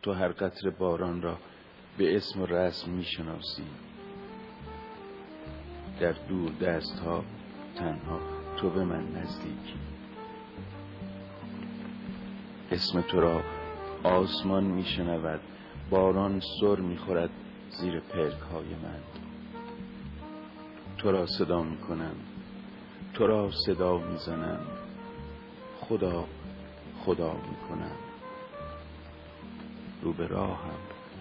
تو هر قطره باران را به اسم و رسم میشناسی. در دور دست ها تنها تو به من نزدیکی. اسم تو را آسمان میشنود، باران سر میخورد زیر پلک های من. تو را صدا میکنم، تو را صدا میزنم، خدا خدا میکنم. رو به راهم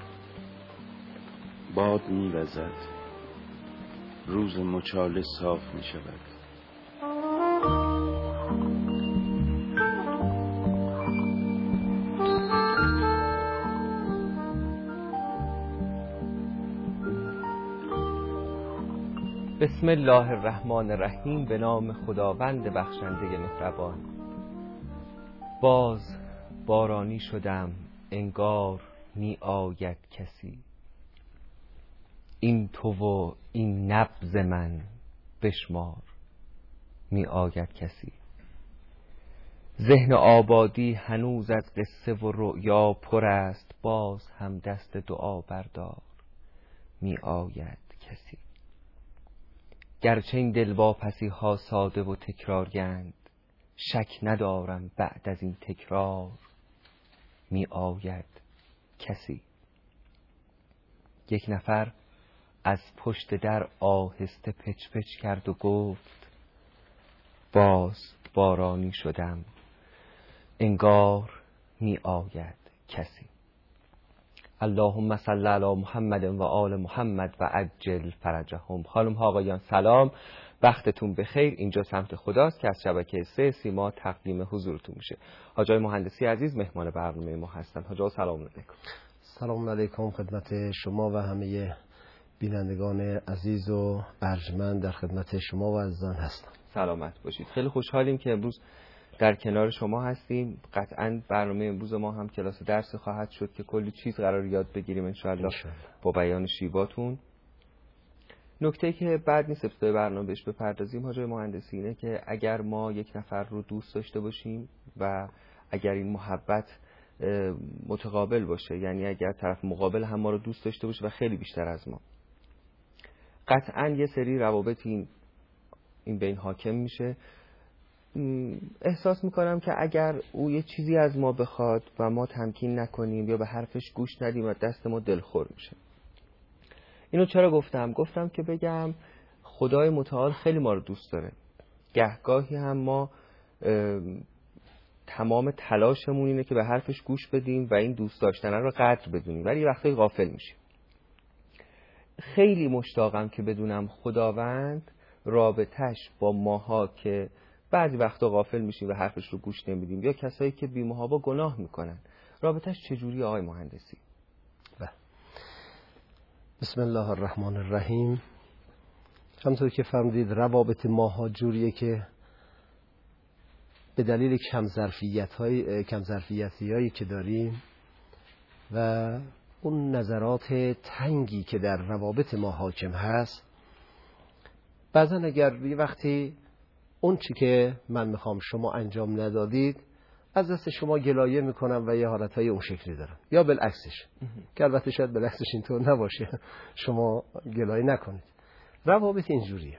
باد میوزد، روز مچاله صاف میشود. بسم الله الرحمن الرحیم. به نام خداوند بخشنده مهربان. باز بارانی شدم، انگار می آید کسی. این تو و این نبض من بشمار، می آید کسی. ذهن آبادی هنوز از قصه و رؤیا پر است، باز هم دست دعا بردار، می آید کسی. گرچه این دلواپسی ها ساده و تکراریند، شک ندارم بعد از این تکرار می آید کسی. یک نفر از پشت در آهسته پچ پچ کرد و گفت باز بارانی شدم، انگار می آید کسی. اللهم صل علی محمد و آل محمد و عجل فرجهم. خانم ها آقایان سلام، وقتتون بخیر. اینجا سمت خداست که از شبکه 3 سیما تقدیم حضورتون میشه. حاج آقای مهندسی عزیز مهمان برنامه ما هستن. حاج آقا سلام علیکم. سلام علیکم خدمت شما و همه بینندگان عزیز و ارجمند در خدمت شما و عزیزان هستم. سلامت باشید. خیلی خوشحالیم که امروز در کنار شما هستیم. قطعاً برنامه امروز ما هم کلاس درس خواهد شد که کلی چیز قرار یاد بگیریم انشاءالله با بیان شیباتون. نکته‌ای که بعد نیست ابتدای برنامه بهش بپردازیم حاج مهندسی اینه که اگر ما یک نفر رو دوست داشته باشیم و اگر این محبت متقابل باشه، یعنی اگر طرف مقابل هم ما رو دوست داشته باشه و خیلی بیشتر از ما، قطعاً یه سری روابط این بین حاکم میشه. احساس میکنم که اگر او یه چیزی از ما بخواد و ما تمکین نکنیم یا به حرفش گوش ندیم و دست ما دلخور میشه. اینو چرا گفتم که بگم خدای متعال خیلی ما رو دوست داره. گهگاهی هم ما تمام تلاشمون اینه که به حرفش گوش بدیم و این دوست داشتن رو قدر بدونیم، ولی وقتی غافل میشیم. خیلی مشتاقم که بدونم خداوند رابطش با ماها که بعضی وقتا غافل میشیم و حرفش رو گوش نمیدیم یا کسایی که بی‌محابا گناه میکنن، رابطش چجوری آقای مهندسی؟ بسم الله الرحمن الرحیم. همونطور که فرمودید روابط ماها جوریه که به دلیل کم ظرفیتی هایی که داریم و اون نظرات تنگی که در روابط ما حاکم هست، بعضا اگر یه وقتی اون چی که من میخوام شما انجام ندادید از دست شما گلایه میکنم و یه حالتهای اون شکلی دارم، یا بالعکسش که البته شاید بالعکسش اینطور نباشه، شما گلایه نکنید. روابط اینجوریه.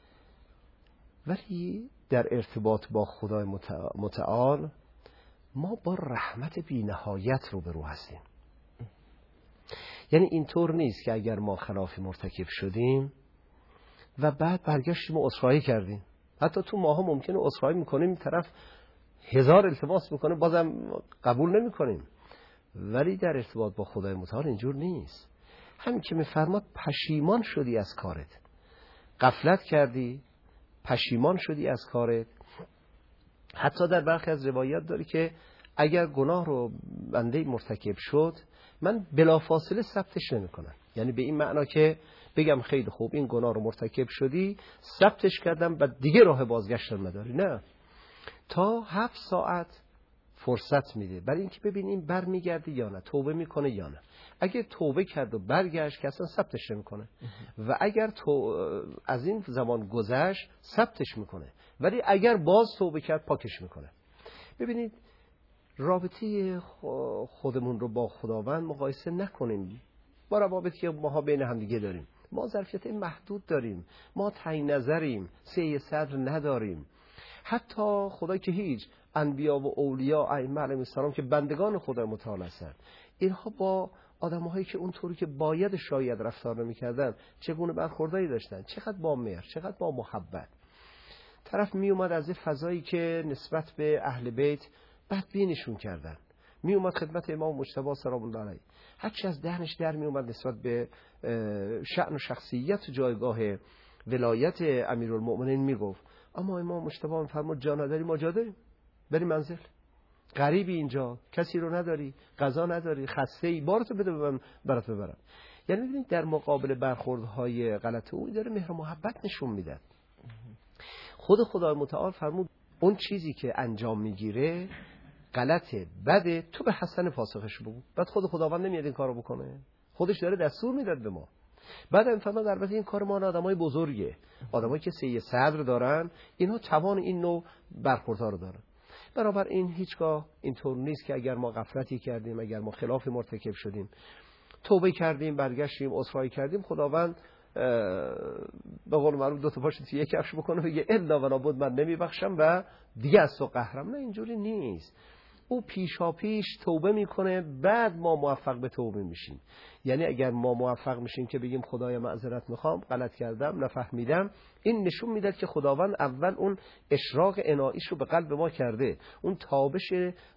ولی در ارتباط با خدای متعال ما با رحمت بی نهایت روبرو هستیم. یعنی اینطور نیست که اگر ما خلافی مرتکب شدیم و بعد برگشتیم و عذرخواهی کردیم، حتی تو ماها ممکنه عذرخواهی میکنیم، طرف 1000 التماس میکنه بازم قبول نمیکنیم. ولی در ارتباط با خدای متعال اینجور نیست. همین که میفرماد پشیمان شدی از کارت، غفلت کردی، پشیمان شدی از کارت. حتی در برخی از روایات داری که اگر گناه رو بنده مرتکب شد من بلافاصله ثبتش نمیکنم، یعنی به این معنا که بگم خیلی خوب این گناه رو مرتکب شدی، ثبتش کردم و دیگه راه بازگشت نداری. نه، تا 7 ساعت فرصت میده برای اینکه ببینیم برمیگرده یا نه، توبه میکنه یا نه. اگه توبه کرد و برگشت که اصلا ثبتش نمیکنه، و اگر از این زمان گذشت ثبتش میکنه، ولی اگر باز توبه کرد پاکش میکنه. ببینید رابطه خودمون رو با خداوند مقایسه نکنیم با روابطی که ما بین هم دیگه داریم. ما ظرفیت محدود داریم، ما تعیین نظریم، سعی صدر نداریم. حتی خدای که هیچ، انبیا و اولیا ائمه علیهم السلام که بندگان خدای متعال هستند، اینها با آدم‌هایی که اونطوری که باید شاید رفتار نمی‌کردن چگونه برخوردایی داشتن، چقدر با مهر، چقدر با محبت. طرف می اومد از فضایی که نسبت به اهل بیت بدبینشون کردن، می اومد خدمت امام مجتبی سلام الله علیه، هر چی از دهنش در می اومد نسبت به شأن و شخصیت و جایگاه ولایت امیرالمؤمنین میگفت، اما امام مجتبی میفرمود جا نداری ما جا داریم، بریم منزل، غریبی اینجا، کسی رو نداری، غذا نداری، خسته‌ای، بارتو بده من برات ببرم. یعنی ببینید در مقابل برخوردهای غلط او داره مهر و محبت نشون میده. خود خدای متعال فرمود اون چیزی که انجام میگیره غلطه، بده، تو به حسن پاسخش بگو. بعد خود خداوند نمیاد این کارو بکنه، خودش داره دستور میداد به ما. بعد انفراد البته این کار ما آدمای بزرگه، آدمایی که سعی صدر دارن، اینها توان این نوع برخوردها رو دارن. برابر این هیچگاه اینطور نیست که اگر ما غفلتی کردیم، اگر ما خلاف مرتکب شدیم، توبه کردیم، برگشتیم، عذرخواهی کردیم، خداوند به قول معروف دو تا پاشو توی یک کفش بکنه بگه الا و لابد من نمیبخشم و دیگه از تو قهرم. نه، اینجوری نیست. او پیشا پیش توبه میکنه، بعد ما موفق به توبه میشیم. یعنی اگر ما موفق میشیم که بگیم خدایا معذرت میخوام، غلط کردم، نفهمیدم، این نشون میده که خداوند اول اون اشراق عناییش رو به قلب ما کرده، اون تابش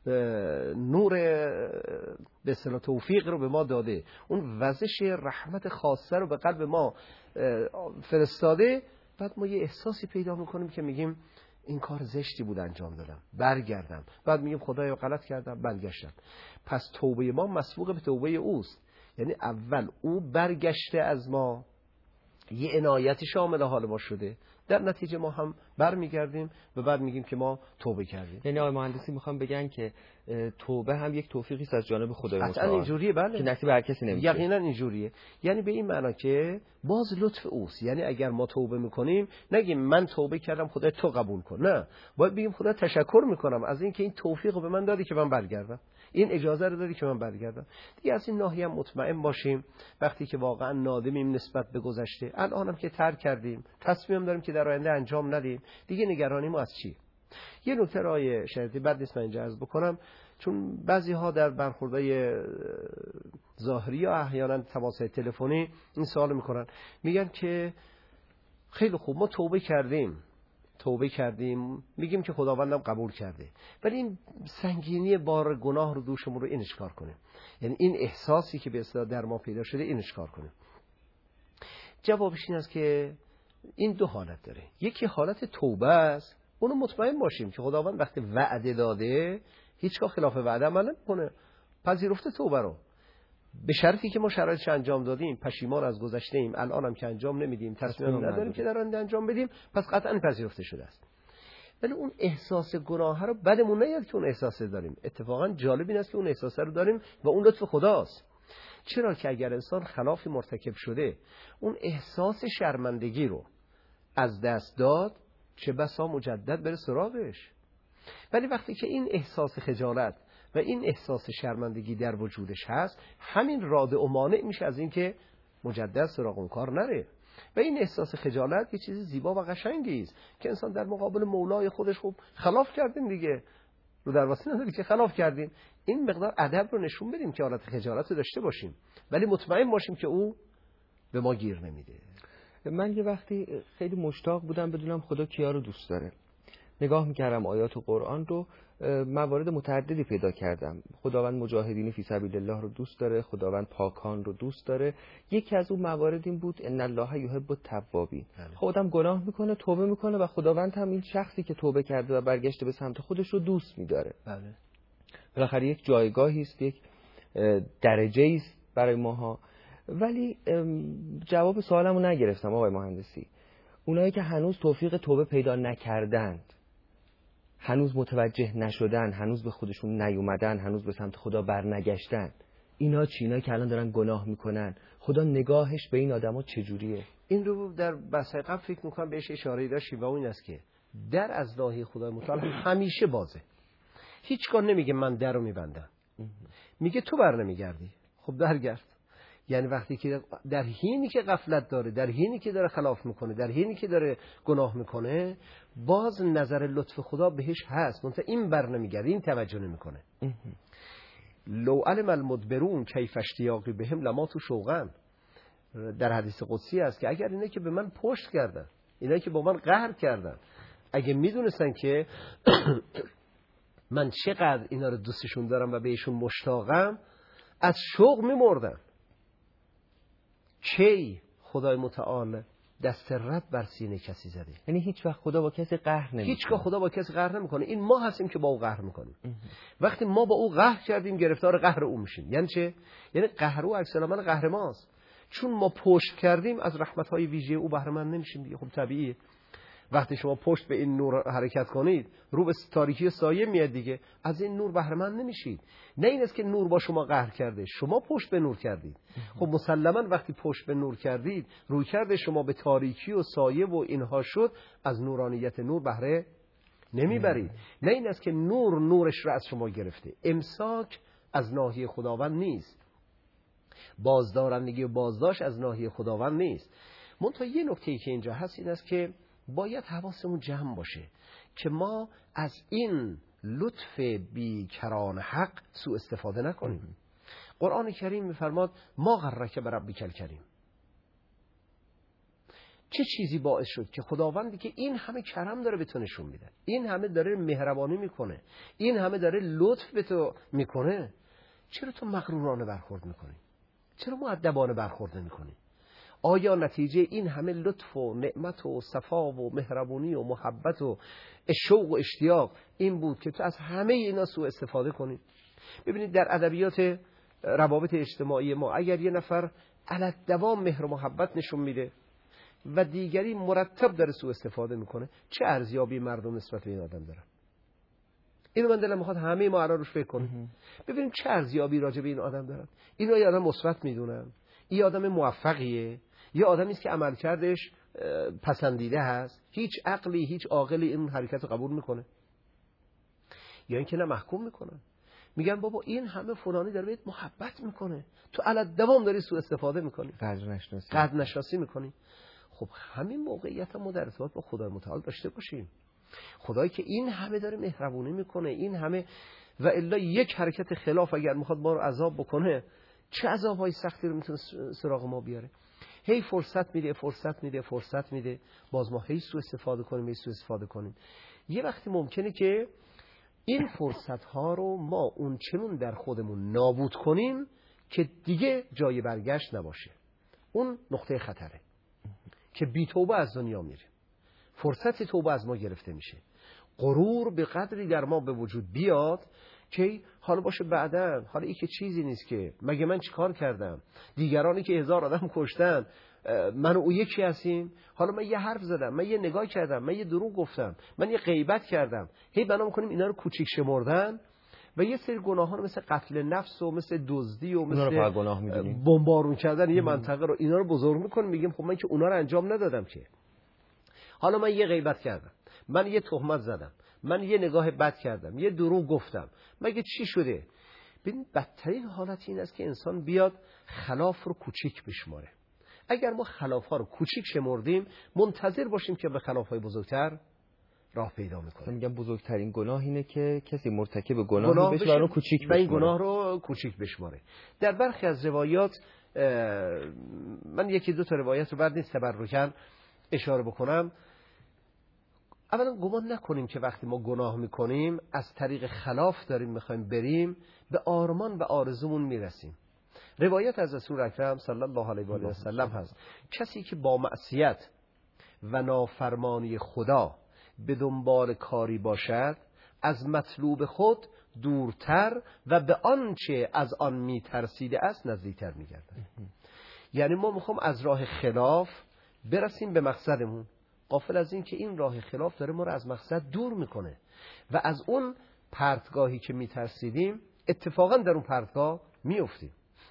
نور به اصطلاح توفیق رو به ما داده، اون وزش رحمت خاصه رو به قلب ما فرستاده. بعد ما یه احساسی پیدا میکنیم که میگیم این کار زشتی بود انجام دادم، برگردم. بعد میگیم خدایا غلط کردم، برگشتم. پس توبه ما مسبوق به توبه اوست. یعنی اول او برگشته از ما، یه عنایتی شامل حال ما شده، در نتیجه ما هم برمیگردیم و بعد میگیم که ما توبه کردیم. یعنی آقای مهندسی میخوام بگن که توبه هم یک توفیقی است از جانب خدای متعال. اصلا اینجوریه، بله، که نصیب هر کسی نمیشه. یقینا اینجوریه. یعنی به این معنا که باز لطف اوست. یعنی اگر ما توبه میکنیم نگیم من توبه کردم خدا تو قبول کن، نه، باید بگیم خدا تشکر میکنم از این که این توفیق رو به من دادی که من برگردم، این اجازه رو دادی که من برگردم. دیگه از این ناحیه هم مطمئن باشیم وقتی که واقعا نادمیم نسبت به گذشته، الانم که ترک کردیم، تصمیم داریم که در آینده انجام ندیم، دیگه نگرانی ما از چی؟ یه نکته رای شرطی بد نیست من اینجا عرض بکنم، چون بعضی ها در برخوردهای ظاهری یا احیانا تماس‌های تلفنی این سوال میکنن، میگن که خیلی خوب ما توبه کردیم میگیم که خداوندم قبول کرده، ولی این سنگینی بار گناه رو دوشمون رو اینش کار کنیم، یعنی این احساسی که به اصطلاح در ما پیدا شده اینش کار کنیم. جوابش این است که این دو حالت داره. یکی حالت توبه است، اونو مطمئن باشیم که خداوند وقتی وعده داده هیچگاه خلاف وعده عمل نمی‌کنه، پذیرفته توبه رو، به شرطی که ما شرایطش انجام دادیم، پشیمان از گذشته ایم، الان هم که انجام نمیدیم، تصمیم نداریم که در آینده انجام بدیم، پس قطعا پذیرفته شده است. ولی اون احساس گناه رو بدمون نیاد که اون احساس داریم. اتفاقا جالب این است که اون احساس رو داریم و اون لطف خداست. چرا که اگر انسان خلافی مرتکب شده اون احساس شرمندگی رو از دست داد، چه بسا مجدد بره سراغش. ولی وقتی که این احساس خجالت و این احساس شرمندگی در وجودش هست، همین رادع و مانع میشه از این که مجدد سراغ اون کار نره. و این احساس خجالت یه چیز زیبا و قشنگی است که انسان در مقابل مولای خودش خوب خلاف کردیم دیگه، رو در واسه نداری که خلاف کردیم، این مقدار ادب رو نشون بدیم که حالت خجالت رو داشته باشیم، ولی مطمئن باشیم که او به ما گیر نمیده. من یه وقتی خیلی مشتاق بودم بدونم خدا کیا رو دوست داره. نگاه میکردم آیات قرآن رو، موارد متعددی پیدا کردم. خداوند مجاهدین فی سبیل الله رو دوست داره، خداوند پاکان رو دوست داره. یکی از اون موارد این بود ان الله یحب التوابین. خودم گناه میکنه، توبه میکنه و خداوند هم این شخصی که توبه کرده و برگشته به سمت خودش رو دوست میداره. بله. بالاخره یک جایگاهی است، یک درجه‌ای است برای ماها. ولی جواب سوالمو نگرفتم آقای مهندسی. اونایی که هنوز توفیق توبه پیدا نکردند، هنوز متوجه نشدن، هنوز به خودشون نیومدن، هنوز به سمت خدا برنگشتن، اینا چی؟ اینا که الان دارن گناه میکنن، خدا نگاهش به این آدما چجوریه؟ این رو در بحث قبل فکر میکنم بهش اشاره داشتیم و اون است که در از ناحیه خدای متعال همیشه بازه. هیچگاه نمیگه من در رو میبندم، میگه تو بر نمیگردی، خب درگرد. یعنی وقتی که در حینی که غفلت داره، در حینی که داره خلاف میکنه، در حینی که داره گناه میکنه، باز نظر لطف خدا بهش هست، منتها این بر نمیگرده، این توجه نمیکنه. لو علم المدبرون کیف اشتیاقی بهم لماتوا شوقا، در حدیث قدسی است که اگر اینا که به من پشت کردن، اینا که با من قهر کردن، اگه میدونستن که من چقدر اینا رو دوستشون دارم و بهشون مشتاقم، از شوق میمردن. کی خدای متعال دست رد بر سینه کسی زده؟ یعنی هیچ وقت خدا با کسی قهر نمیکنه. هیچگاه خدا با کسی قهر نمیکنه. این ما هستیم که با او قهر میکنیم. وقتی ما با او قهر کردیم گرفتار قهر او میشیم. یعنی چه؟ یعنی قهر او عکس العمل قهر ماست. چون ما پشت کردیم از رحمت‌های ویژه او بهره مند نمیشیم دیگه. خب طبیعیه. وقتی شما پشت به این نور حرکت کنید، رو به تاریکی سایه میاد دیگه، از این نور بهره مند نمیشید. نه این است که نور با شما قهر کرده، شما پشت به نور کردید. خب مسلماً وقتی پشت به نور کردید، روی کرده شما به تاریکی و سایه و اینها شد، از نورانیت نور بهره نمیبرید. نه این است که نورش را از شما گرفته. امساک از ناحیه خداوند نیست، بازدارندگی و بازداشت از ناحیه خداوند نیست. منتها یه نکته‌ای که اینجا هست این است که باید حواسمون جمع باشه که ما از این لطف بیکران حق سوء استفاده نکنیم. قرآن کریم می‌فرماد ما غرک بربک الکریم. چه چیزی باعث شد که خداوندی که این همه کرم داره به تو نشون میده، این همه داره مهربانی میکنه، این همه داره لطف به تو میکنه، چرا تو مغرورانه برخورد میکنی؟ چرا مؤدبانه برخورد نمیکنی؟ آیا نتیجه این همه لطف و نعمت و صفا و مهربانی و محبت و شوق و اشتیاق این بود که تو از همه اینا سوء استفاده کنی؟ ببینید در ادبیات روابط اجتماعی ما اگر یه نفر علت دوام مهر و محبت نشون میده و دیگری مرتب داره سوء استفاده میکنه، چه ارزیابی مردم نسبت به این آدم دارن؟ اینو من دلم میخواد همه ما الان روش فکر کنیم، ببینیم چه ارزیابی راجع به این آدم دارن. اینو یه آدم مثبت میدونن، این آدم موفقیه، یا آدمی است که عملکردش پسندیده هست، هیچ عقلی هیچ عاقلی این حرکت رو قبول میکنه، یا اینکه نه محکوم میکنن، میگن بابا این همه فلانی داره بهت محبت میکنه، تو علت دوام داری سوء استفاده میکنی، قدر نشناسی میکنی. خب همین موقعیت ما در ارتباط با خدای متعال داشته باشیم. خدایی که این همه داره مهربونی میکنه، این همه، و الا یک حرکت خلاف اگر میخواد ما رو عذاب بکنه، چه عذابهای سختی رو میتونه سراغ ما بیاره. هی فرصت میده، باز ما هی سوء استفاده کنیم. یه وقتی ممکنه که این فرصت ها رو ما اون چنون در خودمون نابود کنیم که دیگه جای برگشت نباشه. اون نقطه خطره که بی توبه از دنیا میره، فرصت توبه از ما گرفته میشه، غرور به قدری در ما به وجود بیاد که حالا باشه بعداً، حالا این که چیزی نیست که، مگه من چیکار کردم؟ دیگرانی که 1000 آدم کشتن من و او یکی هستیم؟ حالا من یه حرف زدم، من یه نگاه کردم، من یه دروغ گفتم، من یه غیبت کردم، هی بنا می‌کنیم اینا رو کوچیک شمردن و یه سری گناهان مثل قتل نفس و مثل دزدی و مثل بمبارون کردن یه منطقه رو، اینا رو بزرگ می‌کنیم، میگیم خب من که اونا رو انجام ندادم که. حالا من یه غیبت کردم، من یه تهمت زدم، من یه نگاه بد کردم، یه دروغ گفتم، مگه چی شده؟ ببین بدترین حالت این است که انسان بیاد خلاف رو کوچیک بشماره. اگر ما خلاف‌ها رو کوچیک شمردیم، منتظر باشیم که به خلاف‌های بزرگتر راه پیدا می‌کنه. میگم بزرگترین گناه اینه که کسی مرتکب گناهی بشه رو کوچیک بشماره. این گناه رو کوچیک بشماره. در برخی از روایات، من یکی دو تا روایت رو بعد نیست تبرکاً اشاره بکنم. اولا گمان نکنیم که وقتی ما گناه میکنیم از طریق خلاف داریم میخوایم بریم به آرمان و آرزومون میرسیم. روایت از رسول اکرم صلی الله علیه و آله سلم هست کسی که با معصیت و نافرمانی خدا به دنبال کاری باشد، از مطلوب خود دورتر و به آنچه از آن میترسیده است نزدیکتر میگردد. یعنی ما میخوام از راه خلاف برسیم به مقصدمون، غافل از این که این راه خلاف داره ما رو از مقصد دور میکنه و از اون پرتگاهی که میترسیدیم اتفاقا در اون پرتگاه میافتیم.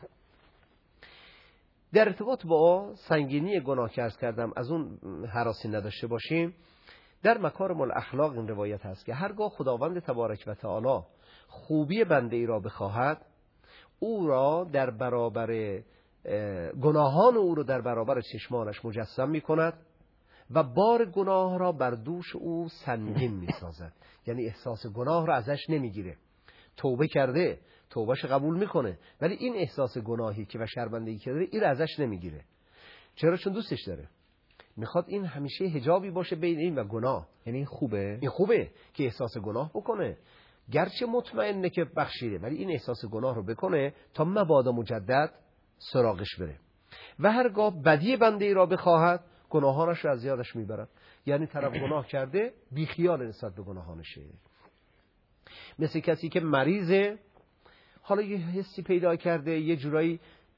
در ارتباط با سنگینی گناه که عرض کردم از اون هراسی نداشته باشیم، در مکارم الاخلاق این روایت هست که هرگاه خداوند تبارک و تعالی خوبی بنده ای را بخواهد، او را در برابر گناهان او را در برابر چشمانش مجسم می کند و بار گناه را بر دوش او سنگین می سازد. یعنی احساس گناه را ازش نمیگیره. توبه کرده، توبهش قبول میکنه، ولی این احساس گناهی که و شرمندگی که داره این را ازش نمیگیره. چرا؟ چون دوستش داره. میخواد این همیشه حجابی باشه بین این و گناه. یعنی این خوبه؟ این خوبه که احساس گناه بکنه، گرچه مطمئنه که بخشیده، ولی این احساس گناه رو بکنه تا مبادا مجدد سراغش بره. و هرگاه بدی بنده ای را بخواهد، گناهانش رو از یادش میبرد. یعنی طرف گناه کرده، بیخیال نسبت به گناهانشه. مثل کسی که مریضه، حالا یه حسی پیدا کرده، یه جورایی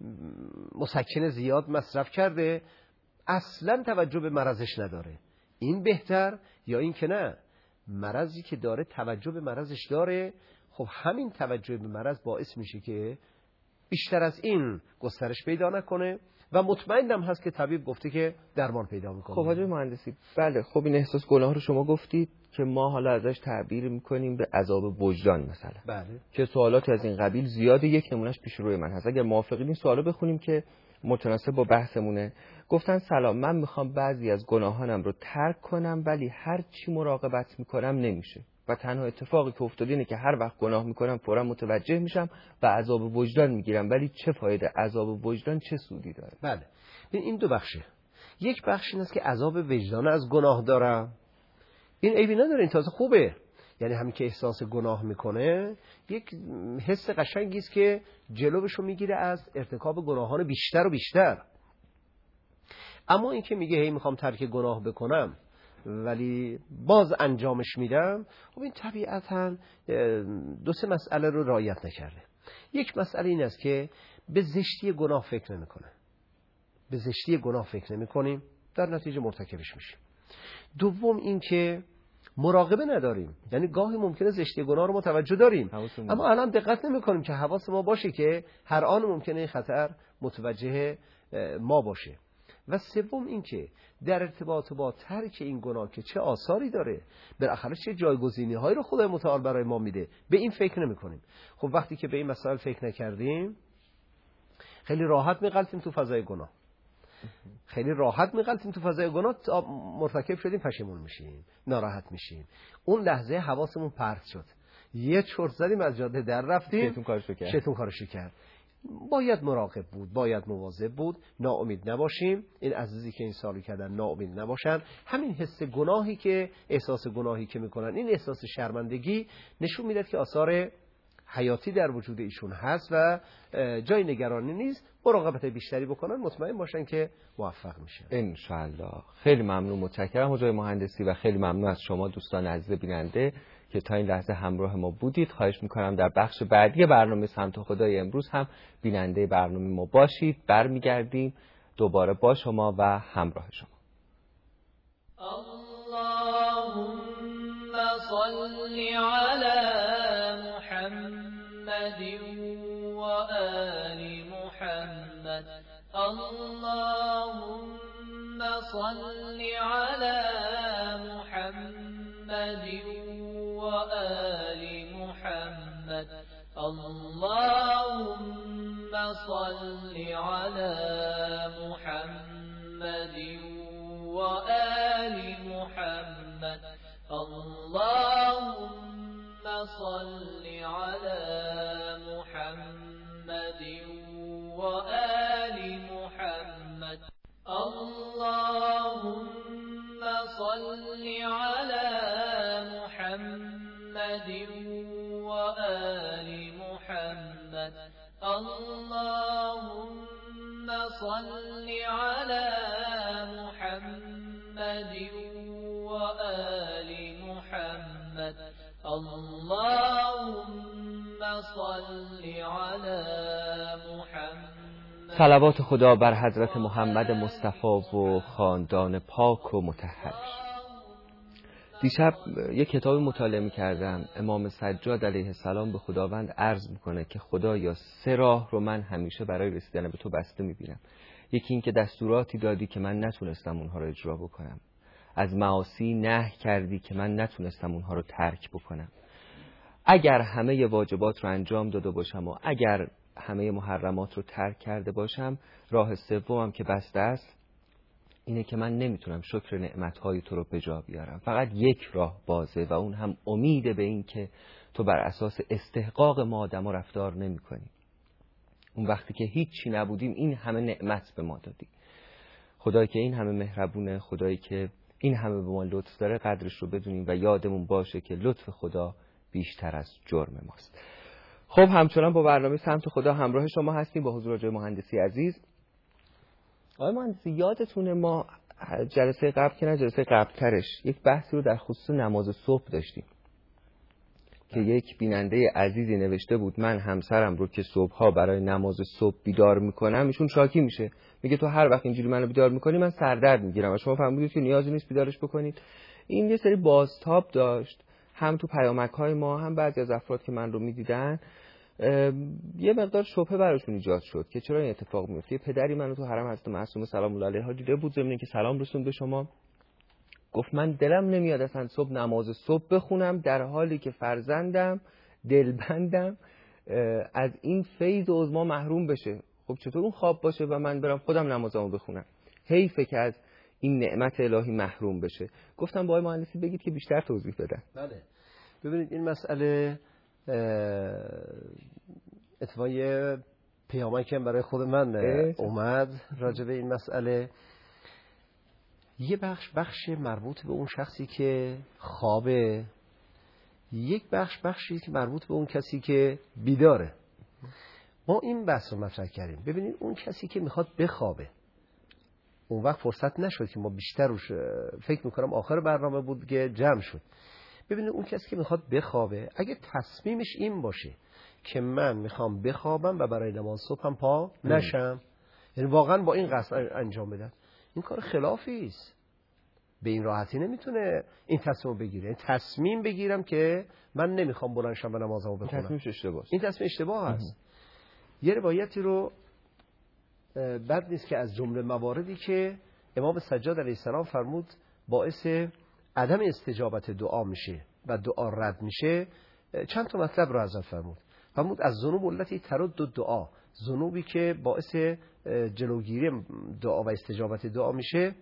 مسکن زیاد مصرف کرده، اصلا توجه به مرضش نداره. این بهتر یا این که نه، مرضی که داره توجه به مرضش داره، خب همین توجه به مرض باعث میشه که بیشتر از این گسترش پیدا نکنه و مطمئنم هست که طبیب گفته که درمان پیدا میکنه. خب حاجی مهندسی، بله، خب این احساس گناه رو شما گفتید که ما حالا ازش تعبیر میکنیم به عذاب وجدان مثلا. بله. که سوالاتی از این قبیل زیاده، یک نمونهش پیش روی من هست. اگر موافقین این سوالو بخونیم که متناسب با بحثمونه. گفتن سلام، من میخوام بعضی از گناهانم رو ترک کنم ولی هر چی مراقبت میکنم نمیشه و تنها اتفاقی که افتاده اینه که هر وقت گناه میکنم فورا متوجه میشم و عذاب وجدان میگیرم. ولی چه فایده؟ عذاب وجدان چه سودی داره؟ بله، این دو بخشه. یک بخش این است که عذاب وجدان از گناه دارم، این عیبی نداره، این تازه خوبه. یعنی همین که احساس گناه میکنه یک حس قشنگی است که جلوشو میگیره از ارتکاب گناهان بیشتر و بیشتر. اما این که میگه هی میخوام ترک گناه بکنم ولی باز انجامش میدم، خب این طبیعتاً دو سه مسئله رو رعایت نکرده. یک مسئله این است که به زشتی گناه فکر نمیکنه. به زشتی گناه فکر نمیکنیم، در نتیجه مرتکبش میشیم. دوم این که مراقبه نداریم. یعنی گاهی ممکنه زشتی گناه رو متوجه داریم اما الان دقت نمی‌کنیم که حواس ما باشه که هر آن ممکنه این خطر متوجه ما باشه. و سوم این که در ارتباط با ترک این گناه که چه آثاری داره، بالاخره چه جایگزینی‌هایی رو خدای متعال برای ما میده، به این فکر نمی‌کنیم. خب وقتی که به این مسائل فکر نکردیم، خیلی راحت می‌غلطیم تو فضای گناه. خیلی راحت می‌غلطیم تو فضای گناه، مرتکب شدیم پشیمون میشیم، ناراحت میشیم. اون لحظه حواسمون پرت شد، یه چرت زدیم از جاده در رفتیم، شیطون کارشو کرد. باید مراقب بود، باید مواظب بود، ناامید نباشیم. این عزیزی که این سالی کردن ناامید نباشن. همین حس گناهی که احساس گناهی که میکنن، این احساس شرمندگی نشون میده که آثار حیاتی در وجود ایشون هست و جای نگرانی نیست. مراقبت بیشتری بکنن، مطمئن باشن که موفق میشن ان شاء الله. خیلی ممنون، متشکرم حاجی مهندسی و خیلی ممنون از شما دوستان عزیز بیننده که تا این لحظه همراه ما بودید. خواهش میکنم در بخش بعدی برنامه سمت خدای امروز هم بیننده برنامه ما باشید. برمیگردیم دوباره با شما و همراه شما. اللهم صل علی محمد و آل محمد. اللهم صل علی محمد و آل محمد. اللهم صل علی محمد و آل محمد. اللهم صل علی محمد و آل محمد. اللهم صل علی محمد و آل محمد. اللهم صل علی محمد و آل محمد. اللهم صل علی محمد. صلوات خدا بر حضرت محمد مصطفی و خاندان پاک و مطهرش. دیشب یک کتابی مطالعه می‌کردم. امام سجاد علیه السلام به خداوند عرض میکنه که خدایا 3 راه رو من همیشه برای رسیدن به تو بسته میبینم. یکی این که دستوراتی دادی که من نتونستم اونها رو اجرا بکنم، از معاصی نهی کردی که من نتونستم اونها رو ترک بکنم، اگر همه واجبات رو انجام داده باشم و اگر همه محرمات رو ترک کرده باشم، راه سومم که بسته است اینه که من نمیتونم شکر نعمتهای تو رو به جا بیارم. فقط یک راه بازه و اون هم امید به این که تو بر اساس استحقاق ما آدم رفتار نمی کنی. اون وقتی که هیچی نبودیم این همه نعمت به ما دادی. خدایی که این همه مهربونه، خدایی که این همه به ما لطف داره، قدرش رو بدونیم و یادمون باشه که لطف خدا بیشتر از جرم ماست. خب همچنان با برنامه سمت خدا همراه شما هستیم با حضور آقای مهندسی عزیز. آقای مهندسی یادتونه ما جلسه قبل که نه جلسه قبلترش یک بحثی رو در خصوص نماز صبح داشتیم که یک بیننده عزیزی نوشته بود من همسرم رو که صبحها برای نماز صبح بیدار میکنم ایشون شاکی میشه، میگه تو هر وقت اینجوری منو بیدار میکنی من سردرد میگیرم و شما فهمیدید که نیازی نیست بیدارش بکنید. این یه سری بازتاب داشت هم تو پیامک‌های ما هم بعضی از افراد که من رو میدیدن، یه مقدار شبهه براشون ایجاد شد که چرا این اتفاق میفته. پدری منو تو حرم حضرت معصومه سلام الله علیها دیده بود، ضمن اینکه سلام رسوند به شما، گفت من دلم نمیاد اصلا صبح نماز صبح بخونم در حالی که فرزندم دلبندم از این فیض عظما محروم بشه. خب چطور اون خواب باشه و من برم خودم نمازمو بخونم؟ حیفه که از این نعمت الهی محروم بشه. گفتم با آقای مهندسی بگید که بیشتر توضیح بدن. بله ببینید این مسئله اتفاقی پیامکی که برای خود من اومد راجع به این مسئله. یه بخش مربوط به اون شخصی که خوابه، یک بخشی که مربوط به اون کسی که بیداره. ما این بحث رو مطرح کردیم. ببینید اون کسی که میخواد بخوابه، اون وقت فرصت نشد که ما بیشتر روش فکر میکنم آخر برنامه بود که جمع شد. ببینید اون کسی که میخواد بخوابه اگه تصمیمش این باشه که من میخوام بخوابم و برای نماز صبحم پا نشم، یعنی واقعا با این قصد انجام بدم، این کار خلافی است. به این راحتی نمیتونه این تصمیم بگیره. تصمیم بگیرم که من نمیخوام بلند شم و نمازمو بخونم، این تصمیم اشتباه است. یه روایتی رو بد نیست که از جمله مواردی که امام سجاد علیه السلام فرمود باعث عدم استجابت دعا میشه و دعا رد میشه، چند تا مطلب رو ازش فرمود از ذنوب التي ترد دعا، ذنوبی که باعث جلوگیری دعا و استجابت دعا میشه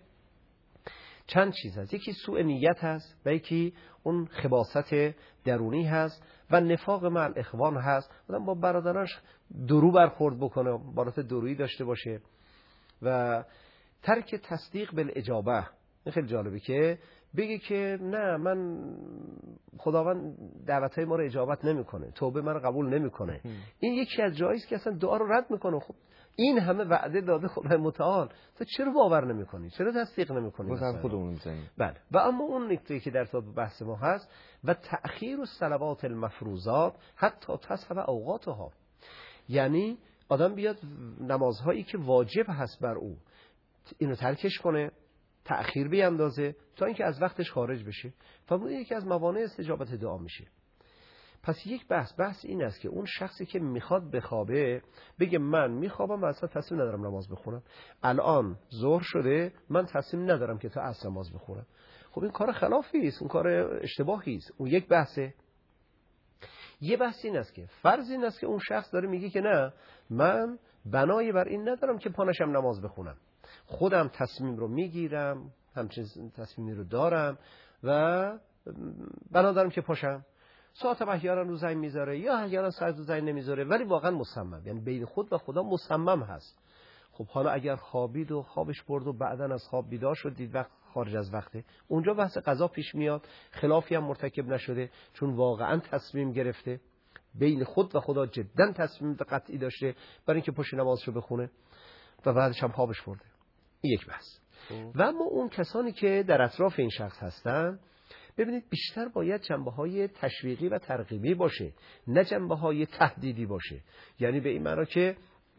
چند چیز هست. یکی سوء نیت هست و یکی اون خباثت درونی هست و نفاق مع الاخوان هست. آدم با برادرانش درو برخورد بکنه، حالت درویی داشته باشه و ترک تصدیق بالاجابه. این خیلی جالبه که بگه که نه من خداوند دعوتهای ما رو اجابت نمیکنه، توبه من رو قبول نمیکنه. این یکی از جاییست که اصلا دعا رو رد میکنه. خب این همه وعده داده خدای متعال، تو چرا باور نمیکنی؟ چرا تصدیق نمیکنی؟ بازم خودمون میزنیم. بله. و اما اون نکته که در صدد بحث ما هست و تأخیر الصلوات المفروضات حتی تصحب اوقاتها، یعنی آدم بیاد نمازهایی که واجب هست بر او اینو ترکش کنه، تأخیر بیندازه تا اینکه از وقتش خارج بشه. فمون یکی از موانع استجابت دعا میشه. پس یک بحث این است که اون شخصی که میخواد بخوابه بگه من میخوابم و اصلا تصمیم ندارم نماز بخونم، الان ظهر شده من تصمیم ندارم که تا عصر نماز بخونم. خب این کار خلافی است، اون کار اشتباهی است. اون یک بحثه. یه بحث این است که فرض این است که اون شخص داره میگه که نه من بنای بر این ندارم که پانشم نماز بخونم، خودم تصمیم رو میگیرم، همچین تصمیمی رو دارم و بنا دارم که پاشم. ساعت احیانا رو زنگ میذاره یا احیانا ساعت رو زنگ نمیذاره، ولی واقعا مصمم، یعنی بین خود و خدا مصمم هست. خب حالا اگر خوابید و خوابش برد و بعدن از خواب بیدار شد دید وقت خارج از وقته، اونجا بحث قضا پیش میاد. خلافی هم مرتکب نشده چون واقعا تصمیم گرفته، بین خود و خدا جدا تصمیم قطعی داشته برای اینکه پشت نمازشو بخونه و بعدش هم خوابش برده. این یک بحث. و اما اون کسانی که در اطراف این شخص هستن، ببینید بیشتر باید جنبه‌های تشویقی و ترغیبی باشه، نه جنبه‌های تهدیدی باشه. یعنی به این معنی که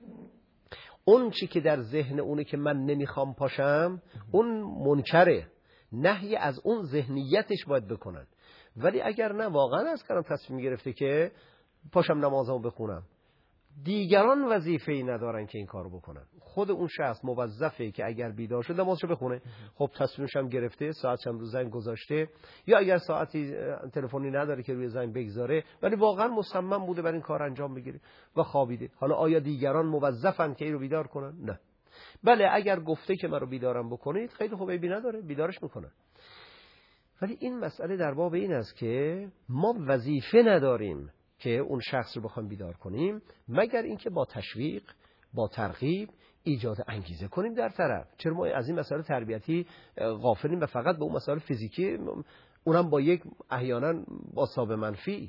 اون چی که در ذهن اونه که من نمیخوام پاشم، اون منکره، نهی از اون ذهنیتش باید بکنن. ولی اگر نه واقعا از کردم تصمیم گرفته که پاشم نمازمو بخونم، دیگران وظیفه‌ای ندارن که این کارو بکنن. خود اون شخص موظفه که اگر بیدار شده نمازشو بخونه. خب تصمیمش هم گرفته، ساعتش هم رو زنگ گذاشته، یا اگر ساعتی تلفنی نداره که روی زنگ بگذاره، ولی واقعا مصمم بوده بر این کار انجام بگیره و خوابیده. حالا آیا دیگران موظفن که این رو بیدار کنن؟ نه. بله اگر گفته که منو بیدارم بکنید، خیلی خوب، عیبی نداره، بیدارش میکنن. ولی این مسئله در باب این است که ما وظیفه نداریم که اون شخص رو بخوایم بیدار کنیم، مگر اینکه با تشویق، با ترغیب ایجاد انگیزه کنیم در طرف. چرا ما از این مسائل تربیتی غافلیم و فقط به اون مسائل فیزیکی، اونم با یک احیانا با ساب منفی؟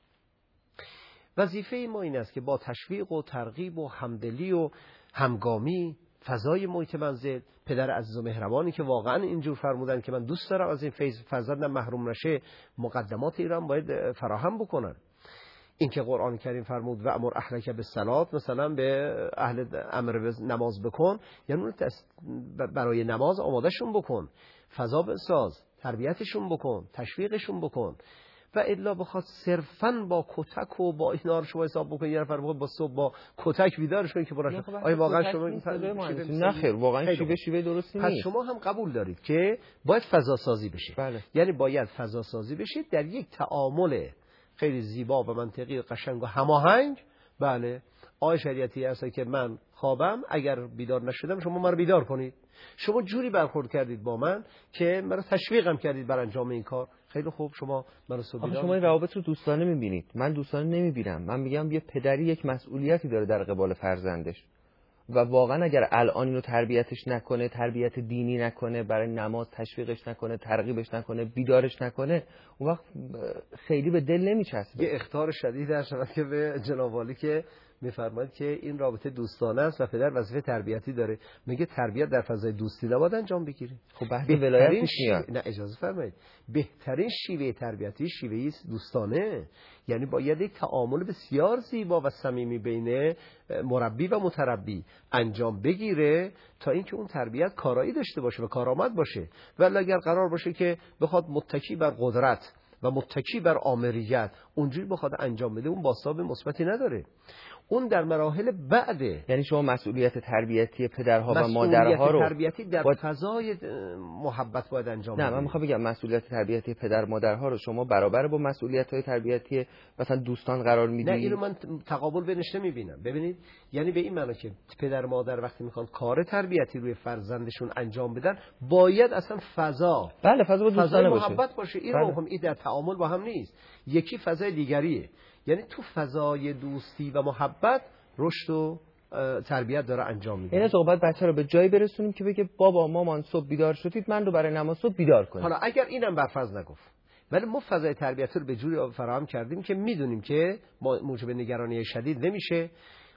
وظیفه ما این است که با تشویق و ترغیب و همدلی و همگامی، فضای محیط منزل، پدر عزیز و مهربانی که واقعا اینجور فرمودن که من دوست دارم از این فرزندم محروم نشه، مقدمات ایران باید فراهم بکنن. این که قرآن کریم فرمود و امر اهلک بالصلاة، مثلا به اهل امر به نماز بکن، یعنی برای نماز آمادهشون بکن، فضا بساز، تربیتشون بکن، تشویقشون بکن. و الا بخواد صرفاً با کتک و با اینا رو شما حساب بکنید، یه نفر با صبح با کتک بیدارش کنید که براش آیا واقعا شما نه خیر، واقعا شیوه درستی نیست. پس شما هم قبول دارید که باید فضا سازی بشه. بله. یعنی باید فضا سازی بشه در یک تعامل خیلی زیبا و منطقی و قشنگ و هماهنگ. بله آیه شریعتی هست که من خوابم، اگر بیدار نشدم شما من رو بیدار کنید. شما جوری برخورد کردید با من که من رو تشویقم کردید بر انجام این کار. خیلی خوب، شما من رو بیدار. شما این روابط رو دوستانه می‌بینید، من دوستانه نمی‌بینم. من میگم یه پدری یک مسئولیتی داره در قبال فرزندش و واقعا اگر الان اینو تربیتش نکنه، تربیت دینی نکنه، برای نماز تشویقش نکنه، ترغیبش نکنه، بیدارش نکنه، اون وقت خیلی به دل نمیچسبه. یه اخطار شدید در شود که به جناب والی که میفرماید که این رابطه دوستانه است و پدر وظیفه تربیتی داره. میگه تربیت در فضای دوستی نباید انجام بگیره. خب بحث ولایت پیش میاد. نه اجازه فرمایید، بهترین شیوه تربیتی شیوهی است دوستانه. یعنی باید یک تعامل بسیار زیبا و صمیمی بین مربی و متربی انجام بگیره تا اینکه اون تربیت کارایی داشته باشه و کارآمد باشه. ولی اگر قرار باشه که بخواد متکی بر قدرت و متکی بر آمریت اونجوری بخواد انجام بده، اون بازتاب مثبتی نداره. اون در مراحل بعده. یعنی شما مسئولیت تربیتی پدرها و مادرها رو تربیتی در فضای محبت باید انجام بدید. نه من میخوام بگم مسئولیت تربیتی پدر مادرها رو شما برابر با مسئولیت‌های تربیتی مثلا دوستان قرار میدید. نه اینو من تقابل بینش نمیبینم. ببینید یعنی به این معنی که پدر مادر وقتی میخوان کار تربیتی روی فرزندشون انجام بدن، باید اصلا فضا، بله فضا با دوستانه باشه، محبت باشه. این رو هم این در تعامل با هم نیست، یکی فضای دیگریه. یعنی تو فضای دوستی و محبت رشد و تربیت داره انجام میده. یعنی صحبت بچه رو به جایی برسونیم که بگه بابا مامان صبح بیدار شدید، من رو برای نماز صبح بیدار کنید. حالا اگر اینم برفرض نگفت، ولی ما فضای تربیت رو به جوری فراهم کردیم که میدونیم که موجب نگرانی شدید نمیشه،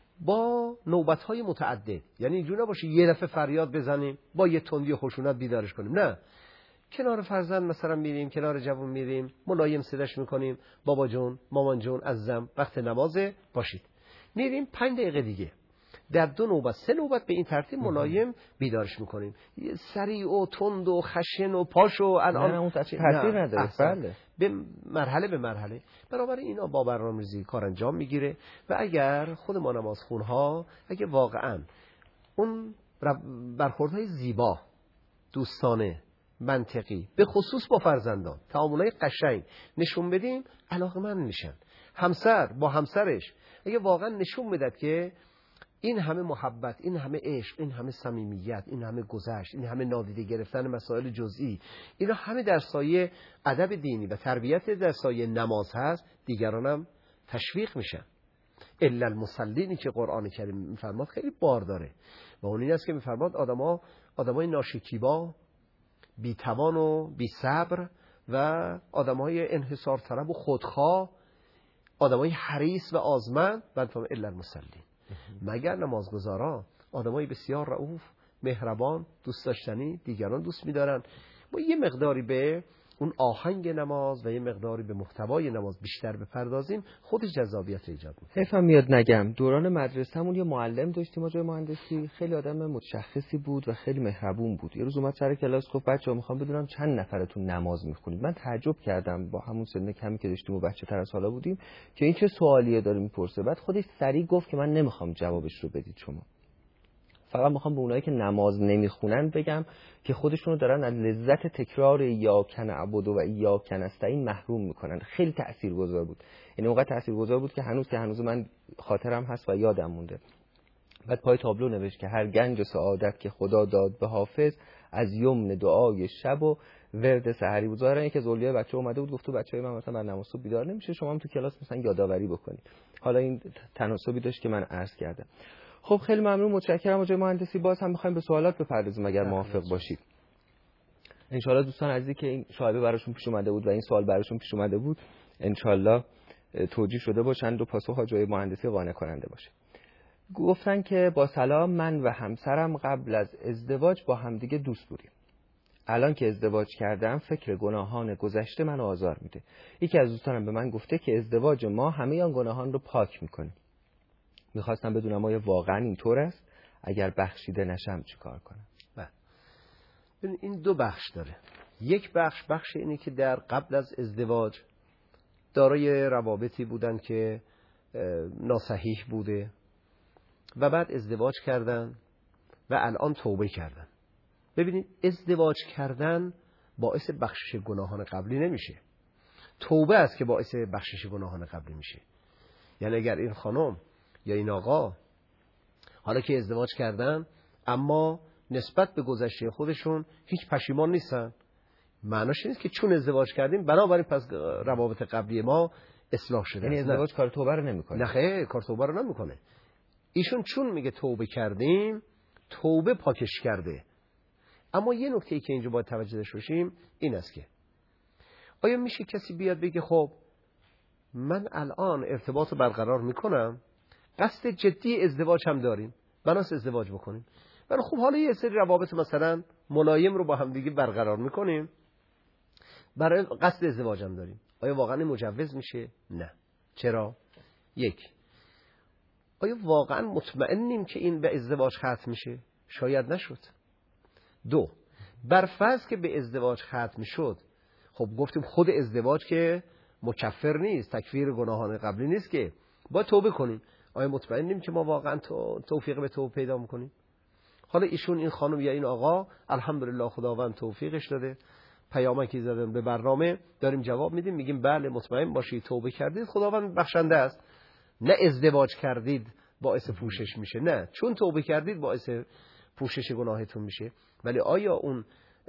با نوبت‌های متعدد. یعنی اینجوری نباشه یه دفعه فریاد بزنیم با یه تندی و خشونت بیدارش کنیم. نه، کنار فرزند مثلا میریم، کنار جوون میریم، ملایم صداش میکنیم، بابا جون، مامان جون عزیزم وقت نمازه باشید. میریم 5 دقیقه دیگه در 2 نوبت 3 نوبت به این ترتیب ملایم بیدارش میکنیم. سریع و تند و خشن و پاشو الان نه اون تاثیر نداره. بله به مرحله. بنابراین اینا با برنامه‌ریزی کار انجام میگیره. و اگر خود ما نمازخونها اگه واقعا اون برخوردهای زیبا، دوستانه، منطقی به خصوص با فرزندان، تعاملای قشنگ نشون بدیم، علاقه‌مند میشن. همسر با همسرش اگه واقعا نشون میداد که این همه محبت، این همه عشق، این همه صمیمیت، این همه گذشت، این همه نادیده گرفتن مسائل جزئی، اینا همه در سایه ادب دینی و تربیت در سایه نماز هست، دیگران هم تشویق میشن. الا المصلین که قرآن کریم میفرماد خیلی بار داره و اون این است که میفرماد آدمای ناشکیبا، بی توان و بی صبر و آدمای انحصار طلب و خودخواه، آدمای حریص و آزمند، بنفهم الا المصلین، مگر نمازگزاران، آدمای بسیار رؤوف، مهربان، دوست داشتنی، دیگران دوست می‌دارن. ما یه مقداری به اون آهنگ نماز و یه مقداری به محتوای نماز بیشتر بپردازیم، خودش جذابیت ایجاد میکنه. حیفم میاد نگم دوران مدرسه‌مون یه معلم داشتیم آقای مهندسی، خیلی آدم متشخصی بود و خیلی مهربون بود. یه روز اومد سر کلاس گفت بچه‌ها میخوام بدونم چند نفرتون نماز میخونید. من تعجب کردم با همون سن کمی که داشتیم و بچه‌تر از حالا بودیم که این چه سوالیه داره میپرسه. بعد خودش سریع گفت که من نمیخوام جوابش رو بدید شما. فقط میخوام به اونایی که نماز نمیخونن بگم که خودشونو دارن از لذت تکرار ایاک نعبد و ایاک نستعین محروم میکنن. خیلی تاثیرگذار بود. یعنی اونقدر تاثیرگذار بود که هنوز من خاطرم هست و یادم مونده. بعد پای تابلو نوشت که هر گنج سعادت که خدا داد به حافظ، از یمن دعای شب و ورد سحری بود. ظاهرا یکی از اولیای بچه اومده بود گفت تو بچهای من مثلا بعد نماز صبح بیدار نمیشه، شما هم تو کلاس مثلا یادآوری بکنید. حالا این تناسبی داشت که من عرض کردم. خب خیلی ممنون، متشکرم آقای مهندسی. باز هم می‌خوایم به سوالات بپردازیم اگر موافق باشید. ان شاءالله دوستان عزیزی که این شایبه براشون پیش اومده بود و این سوال براشون پیش اومده بود ان شاءالله توجیه شده باشند و پاسخ آقای مهندسی قانع کننده باشه. گفتن که با سلام، من و همسرم قبل از ازدواج با همدیگه دوست بودیم. الان که ازدواج کردم فکر گناهان گذشته منو آزار میده. یکی از دوستانم به من گفته که ازدواج ما همه آن گناهان رو پاک میکنه. میخواستم بدونم آیا واقعا اینطور است؟ اگر بخشیده نشم چیکار کنم؟ ببین این دو بخش داره. یک بخش اینه که در قبل از ازدواج دارای روابطی بودن که ناصحیح بوده و بعد ازدواج کردن و الان توبه کردن. ببینید ازدواج کردن باعث بخشش گناهان قبلی نمیشه. توبه است که باعث بخشش گناهان قبلی میشه. یعنی اگر این خانم یا این آقا حالا که ازدواج کردن اما نسبت به گذشته خودشون هیچ پشیمان نیستن، معناش نیست که چون ازدواج کردیم بنابراین پس روابط قبلی ما اصلاح شده. یعنی ازدواج کار توبه رو نمیکنه. نه خیر، کار توبه رو نمیکنه. ایشون چون میگه توبه کردیم، توبه پاکش کرده. اما یه نکته‌ای که اینجا باید توجه داشته باشیم این است که آیا میشه کسی بیاد بگه خب من الان ارتباط رو برقرار میکنم، قصد جدی ازدواج هم داریم، بناس ازدواج بکنیم، ولی خب حالا یه سری روابط مثلا ملایم رو با هم دیگه برقرار میکنیم، برای قصد ازدواج هم داریم. آیا واقعا مجوز میشه؟ نه. چرا؟ یک، آیا واقعا مطمئنیم که این به ازدواج ختم میشه؟ شاید نشد. دو، بر فرض که به ازدواج ختم شد، خب گفتیم خود ازدواج که مکفر نیست، تکفیر گناهان قبلی نیست، که باید توبه کنیم. آیا مطمئنیم که ما واقعا توفیق به توبه پیدا میکنیم؟ حالا ایشون این خانم یا این آقا الحمدلله خداوند توفیقش داده، پیامکی زدن به برنامه، داریم جواب میدیم، میگیم بله مطمئن باشید توبه کردید، خداوند بخشنده است. نه ازدواج کردید باعث پوشش میشه، نه، چون توبه کردید باعث پوشش گناهتون میشه. ولی آیا اون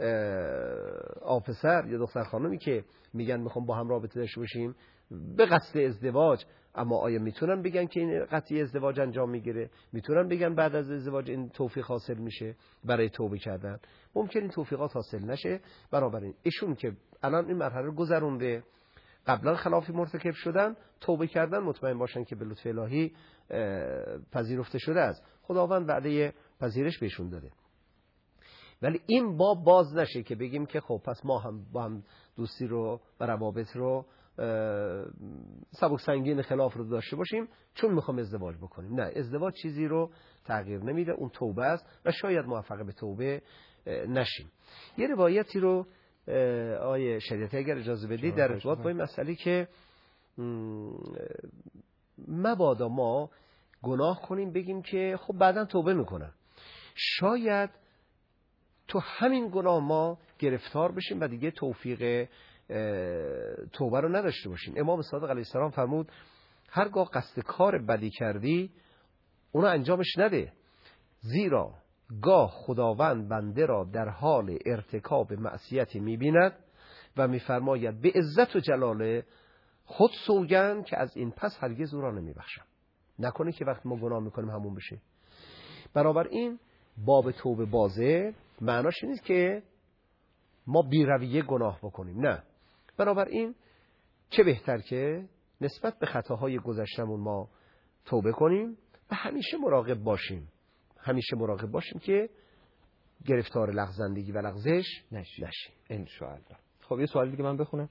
پسر یا دختر خانمی که میگن میخوام با هم رابطه داشته باشیم به قصد ازدواج، اما آیا میتونن بگن که این قطعی ازدواج انجام میگیره؟ میتونن بگن بعد از ازدواج این توفیق حاصل میشه برای توبه کردن؟ ممکن این توفیقات حاصل نشه. بنابراین ایشون که الان این مرحله رو گذرونده، قبلا خلافی مرتکب شدن، توبه کردن، مطمئن باشن که به لطف الهی پذیرفته شده است. خداوند وعده پذیرش بهشون داده. ولی این باز نشه که بگیم که خب پس ما هم با هم دوستی رو و روابط رو سبک سنگین خلاف رو داشته باشیم چون میخوام ازدواج بکنیم. نه، ازدواج چیزی رو تغییر نمیده، اون توبه است و شاید موفق به توبه نشیم. یه روایتی رو آیه شریعتی اگر اجازه بدید در ارتباط با این مسئله که مبادا ما گناه کنیم بگیم که خب بعداً توبه میکنم، شاید تو همین گناه ما گرفتار بشیم و دیگه توفیق توبه رو نداشته باشیم. امام صادق علیه السلام فرمود هرگاه قصد کار بدی کردی اونو انجامش نده، زیرا گاه خداوند بنده را در حال ارتکاب معصیتی می‌بیند و می‌فرماید به عزت و جلال خود سوگند که از این پس هرگز او را نمی‌بخشم. نکنه که وقتی ما گناه می‌کنیم همون بشه. برابر این باب توبه بازه معناش نیست که ما بی‌رویه گناه بکنیم، نه. برابر این چه بهتر که نسبت به خطاهای گذشتمون ما توبه کنیم و همیشه مراقب باشیم. همیشه مراقب باشیم که گرفتار لغزندگی و لغزش نشیم. ان شاء الله. خب یه سوال دیگه من بخونم.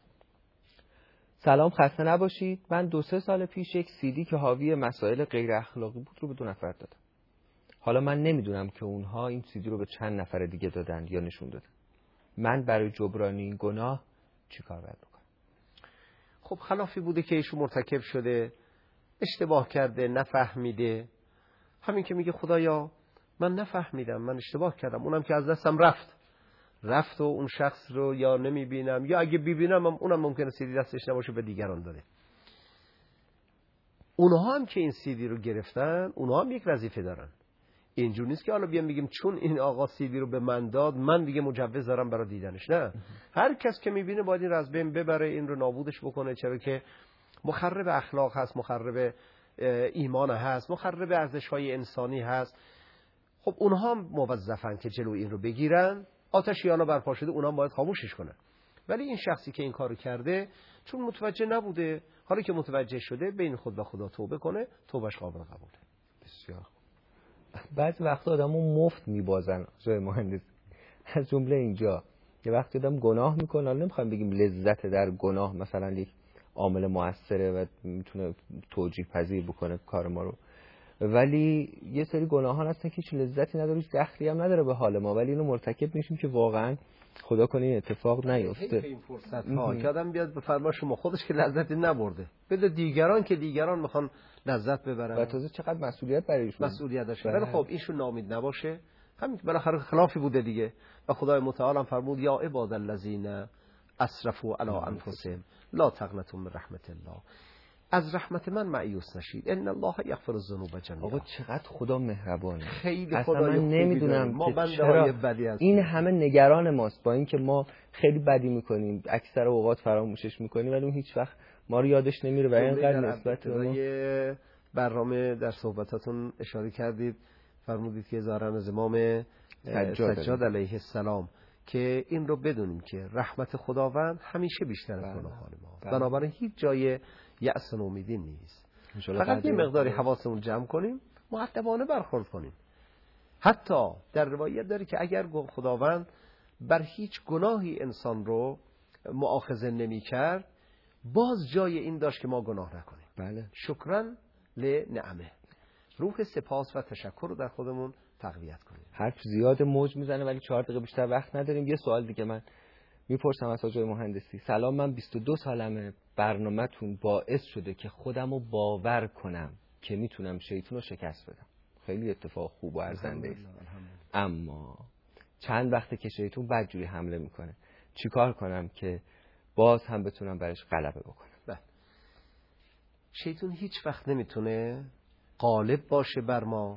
سلام، خسته نباشید. من 2-3 سال پیش یک CD که حاوی مسائل غیر اخلاقی بود رو به 2 نفر دادم. حالا من نمیدونم که اونها این CD رو به چند نفر دیگه دادن یا نشون دادن. من برای جبران این گناه چیکار باید بکنم؟ خب خلافی بوده که ایشون مرتکب شده، اشتباه کرده، نفهمیده. همین که میگه خدایا من نفهمیدم، من اشتباه کردم، اونم که از دستم رفت و اون شخص رو یا نمیبینم یا اگه ببینم اونم ممکنه CD دستش نباشه به دیگران داده. اونها هم که این CD رو گرفتن، اونها هم یک وظیفه دارن. اینجور نیست که حالا بیام بگیم چون این آقا CD رو به من داد من دیگه مجوز دارم برای دیدنش. نه، هر کس که میبینه باید این رو از بین ببره، این رو نابودش بکنه، چرا که مخرب اخلاق هست، مخرب ایمان هست، مخرب ارزش‌های انسانی هست. خب اونها هم موظفن که جلوی این رو بگیرن. آتشیانا برپا شده، اونها باید خاموشش کنن. ولی این شخصی که این کارو کرده چون متوجه نبوده، حالا که متوجه شده بین خود و خدا توبه کنه، توبهش قابل قبوله. بسیار خوب. بعضی وقتا آدمو مفت میبازن جای مهندس، از جمله اینجا یه وقتی آدم گناه میکنه، حالا نمیخوام بگیم لذت در گناه مثلا یک عامل موثره و میتونه توجیه پذیر بکنه کار ما رو، ولی یه سری گناهان هستن که هیچ لذتی نداره، هیچ دخلی هم نداره به حال ما، ولی اینو مرتکب میشیم که واقعا خدا کنه این اتفاق نیفته. این فرصت ها که آدم بیاد به فرمان شما خودش که لذتی نبرده بده دیگران که دیگران میخوان لذت ببرن و تازه چقدر مسئولیت برای ایشون، مسئولیت داشته. ولی خب ایشون ناامید نباشه، همین بالاخره خلافی بوده دیگه و خدای متعال هم فرمود یا عباد الذین اسرفوا علی انفسهم لا تقنطوا من رحمت الله. از رحمت من مایوس نشید، ان الله یغفر الذنوب جمیعا. آقا چقدر خدا مهربانه، خیلی خدای من نمیدونم ما که چرا این همه نگران ماست، با اینکه ما خیلی بدی میکنیم، اکثر اوقات فراموشش میکنیم، ولی اون هیچ وقت ما رو یادش نمیره و اینقدر نسبت به برنامه در صحبتاتون اشاره کردید، فرمودید که ظاهرا از امام سجاد علیه السلام که این رو بدونیم که رحمت خداوند همیشه بیشتر از گناهان ما، بنابراین هیچ جای یأس و امیدی نیست. فقط یه مقداری حواسمون جمع کنیم، مؤدبانه برخورد کنیم. حتی در روایت داره که اگر خداوند بر هیچ گناهی انسان رو مؤاخذه نمی کرد، باز جای این داشت که ما گناه نکنیم. بله. شکرن لنعمه، روح سپاس و تشکر رو در خودمون تقویت کنیم. حرف زیاد موج میزنه ولی 4 دقیقه بیشتر وقت نداریم. یه سوال دیگه من میپرسم از آقای مهندسی. سلام، من 22 سالمه، برنامه‌تون باعث شده که خودمو باور کنم که میتونم شیطان رو شکست بدم. خیلی اتفاق خوب و ارزنده است. اما چند وقته که شیطان بدجوری حمله میکنه، چیکار کنم که باز هم بتونم برش غلبه بکنم؟ بله. شیطان هیچ وقت نمیتونه غالب باشه بر ما.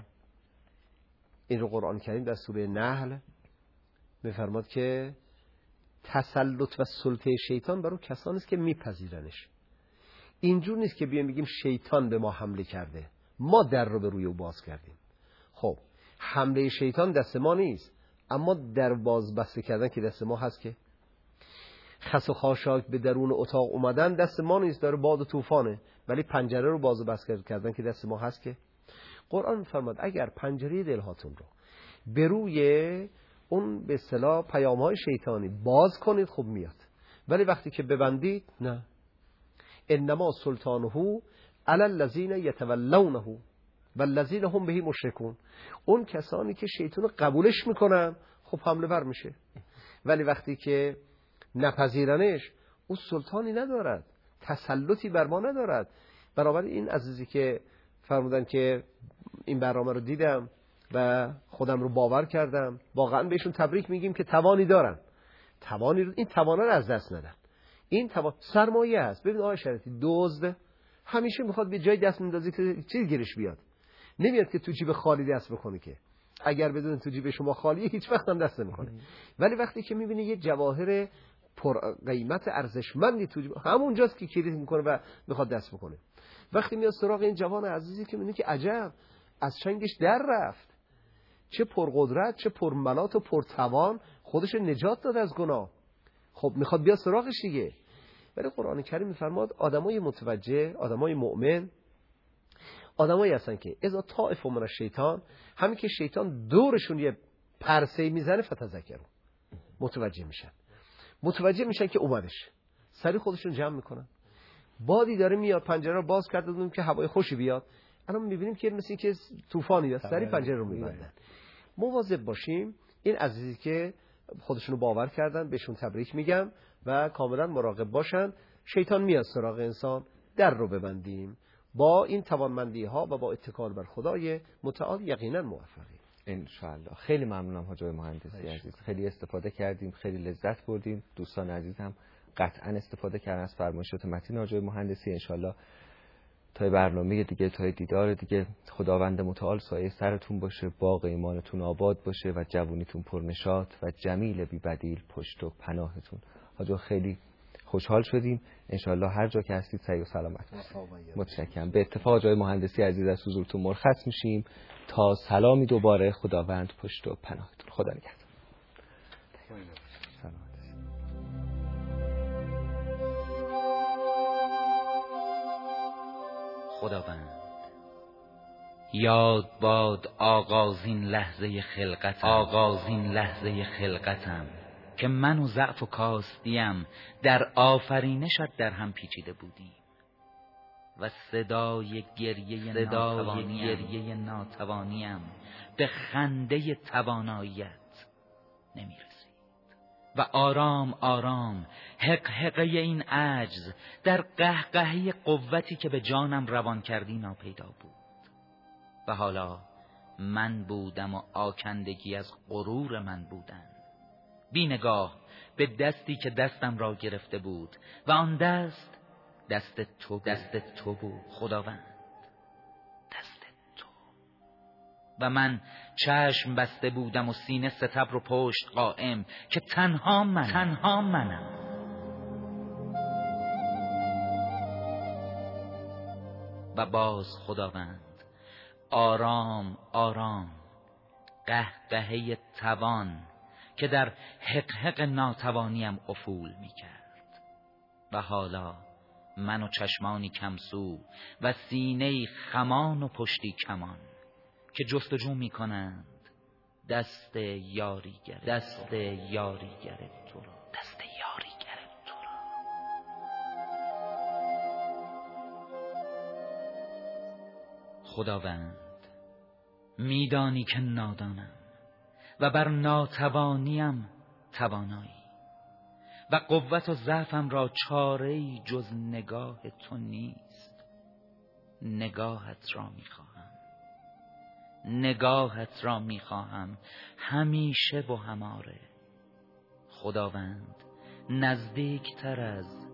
این رو قرآن کریم در سوره نحل میفرماد که تسلط و سلطه شیطان برای کسانی است که میپذیرنش. اینجور نیست که بیایم بگیم شیطان به ما حمله کرده، ما در رو به روی او باز کردیم. خب حمله شیطان دست ما نیست، اما در باز بسته کردن که دست ما هست. که خس و خاشاک به درون اتاق اومدن دست ما نیست، داره باد و طوفانه، ولی پنجره رو باز و بسته کردن که دست ما هست. که قرآن فرماد اگر پنجره دلهاتون رو به روی اون به اصطلاح پیام‌های شیطانی باز کنید، خب میاد، ولی وقتی که ببندید نه. انما سلطانه علی الذین یتولونه والذین هم به مشرکون. اون کسانی که شیطان قبولش میکنن خب حمله ور میشه، ولی وقتی که نپذیرنش اون سلطانی ندارد، تسلطی بر ما ندارد. برابر این عزیزی که فرمودن که این برنامه رو دیدم و خودم رو باور کردم، واقعا بهشون تبریک میگیم که توانی دارن، این توانا رو از دست ندن. این سرمایه است. ببین آقای شریعتی، دزد همیشه میخواد به جای دست میندازه که چیز گیرش بیاد، نمیاد که تو جیب خالی دست بکنه. که اگر بدون تو جیب شما خالیه هیچ وقت هم دست نمیکنه. ولی وقتی که میبینی یه جواهر پر قیمت ارزشمندی تو جیب، همونجاست که کلید میکنه و میخواد دست بکنه. وقتی میاد سراغ این جوان عزیزی که میبینی که عجب از چنگش در رفت، چه پرقدرت، چه پرمنات و پرتوان، خودش نجات داد از گناه، خب میخواد بیاد سراغش دیگه. ولی قرآن کریم میفرماد آدمای متوجه، آدمای مؤمن، آدمایی هستن که اذا طائف من الشیطان، همین که شیطان دورشون یه پرسه میزنه فتذکروا، متوجه میشن. متوجه میشن که اومدش، سری خودشون جمع میکنن. بادی داره میاد، پنجره رو باز کرده بودیم که هوای خوشی بیاد، الان میبینیم که مثل اینکه طوفانی میاد، سری پنجره رو میبندن. مواظب باشیم. این عزیزی که خودشونو باور کردن بهشون تبریک میگم و کاملا مراقب باشن. شیطان میاد سراغ انسان، در رو ببندیم. با این توانمندی ها و با اتکال بر خدای متعال یقینا موفقیم ان شاء الله. خیلی ممنونم حاج آقای مهندسی عزیز، خیلی استفاده کردیم، خیلی لذت بردیم. دوستان عزیز هم قطعا استفاده کردن از فرمایشات متین حاج آقای مهندسی. ان شاء الله تا برنامه دیگه، تا دیدار دیگه، خداوند متعال سایه سرتون باشه، باغ ایمانتون آباد باشه و جوونیتون پرنشاط و جمیل بی بدیل پشت و پناهتون. حاجا خیلی خوشحال شدیم. ان شاء الله هر جا که هستید سعی و سلامت باشید. متشکرم. به اتفاق جای مهندسی عزیز از حضورتون مرخص میشیم تا سلامی دوباره. خداوند پشت و پناهتون. خدا نگهدار. خداوند یاد باد آغازین لحظه خلقتم که من و ضعف و کاستیم در آفرینشت در هم پیچیده بودیم و صدای گریه ناتوانیم به خنده تواناییت نمی رسید و آرام آرام حقحقه این عجز در قهقهه قوتی که به جانم روان کردی ناپیدا بود و حالا من بودم و آکندگی از غرور من بودن، بی نگاه به دستی که دستم را گرفته بود و آن دست تو بود خداوند، دست تو. و من چشم بسته بودم و سینه ستبر و پشت قائم که تنها منم. و باز خداوند آرام آرام قهقهه توان که در حقحق ناتوانیم افول می کرد و حالا من و چشمانی کمسو و سینه خمان و پشتی کمان که جستجو می کنند دست یاریگر تو را. خداوند میدانی که نادانم و بر ناتوانیم توانایی و قوت و ضعفم را چاره‌ای جز نگاه تو نیست. نگاهت را میخواهم همیشه و هماره. خداوند نزدیکتر از